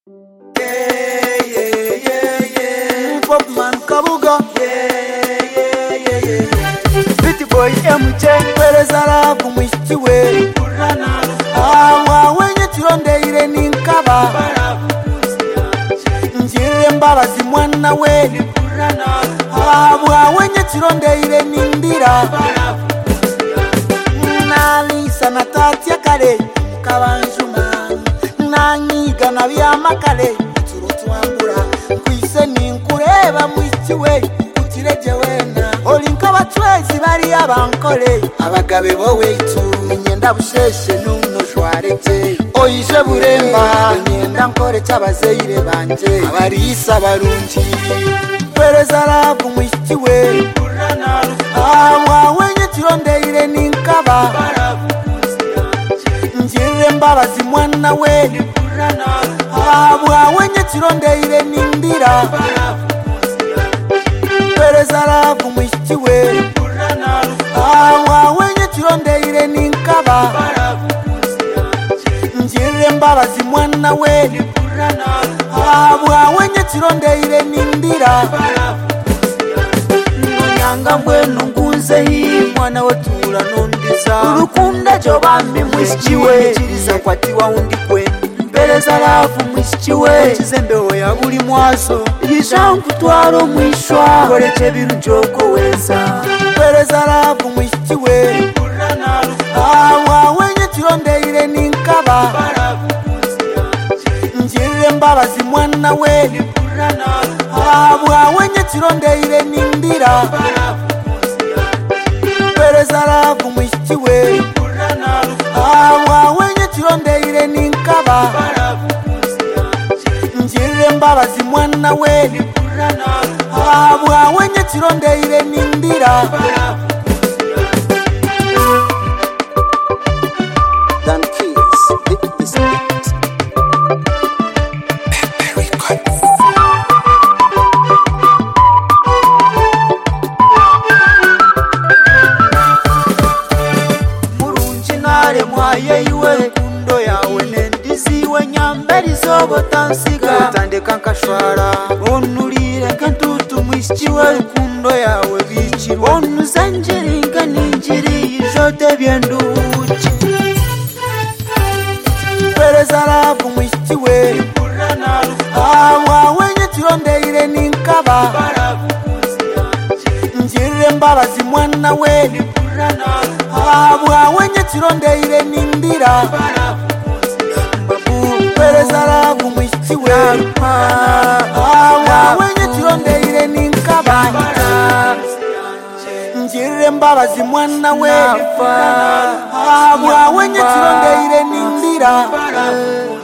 Popman Kabuga, Pretty boy MJ, Perezara kumwishiwe. Wenye tironde ile ni nkaba, njire mbabazi mwana we. Wenye tironde ile ni ndira, nalisa na tatia kare kabanjuma, nanyiga na byamakare turutuambura kwise ninkureba mwishiwe utireje wena olinka batwezi bari abankore abagabe bowe tumenyenda busheshe nuno jwarete oyije buremba nyenda nkore cyabazeyire banje abarisa barungi Perezara kumwishiwe wenye tirondeire ninkaba njire mbabazi mwana we wenye tirondeire nindira Perezara kumwishiwe wenye tirondeire ninkaba njire mbabazi mwana we wenye tirondeire nindira nonyanga mbwenu ngunze hii mwana wetura nundiza urukunda jo bambi mwishiwe chiriza kwatiwa undi kwenu Perezara mwishiwe chizembeho ya buri mwaso yishangu twaro mwishwa koreche bintu joko weza Perezara mwishiwe wenye tirondeire ninkaba njire mbabazi mwana we wenye tirondeire nindira Perezara mwishiwe wenye tirondeire ninkaba njire mbabazi mwana we wenye tirondeire nindira Dan Keys, this mwaye iwe kundo yawe nendizi wenyamberi zobo tansiga tandeka nkashwara onurire kantutu mwishiwe kundo yawe bichirwa onuzanjiringa ninjiri jote byenduchi Perezara mwishiwe wenye tirondeire ninkaba njire mbabazi mwana we wenye tirondeire nindira Perezara mwishiwe wenye tirondeire ninkaba njire mbabazi mwana we wenye tirondeire nindira